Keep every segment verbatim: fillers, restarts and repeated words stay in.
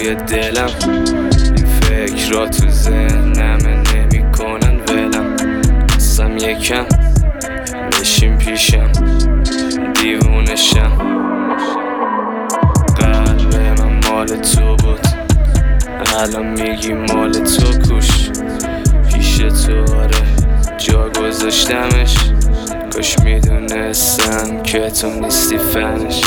توی دلم، این فکر را تو ذهنمه نمی کنن ولم. قسم یکم بشین پیشم دیوونشم. قلب من مال تو بود، الان میگی مال تو کوش. پیش تو آره جا گذاشتمش، کاش میدونستم که تو نیستی فنش.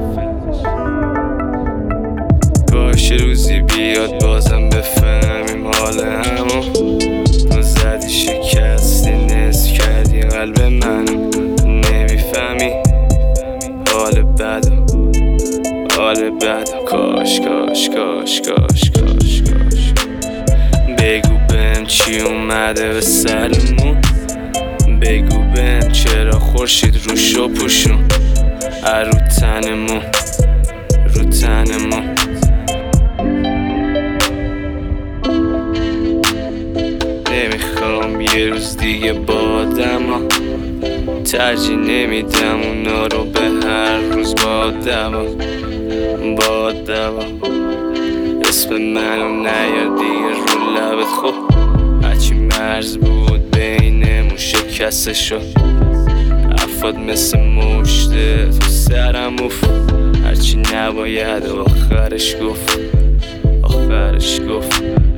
کاش روزی بیاد بازم بفهمیم حال همو. تو زدی شکستی نصف کردی قلب منو. نمیفهمی حال بدم، حال بدم. کاش کاش کاش کاش کاش کاش بگو بهم چی اومده به سرمون. بگو بهم چرا خورشید روشو پوشون. رو تنمون رو تنمون. نمیخوام یه روز دیگه بادم ها، ترجیح نمیدم اونا رو به هر روز بادم ها. بادم ها اسم منو نیار دیگه رو لبت. خب هرچی مرز بود بینمون شکسته شد. حرفات مثل مشته تو سرم اوف. هرچی نباید آخرش گفت، آخرش گفت.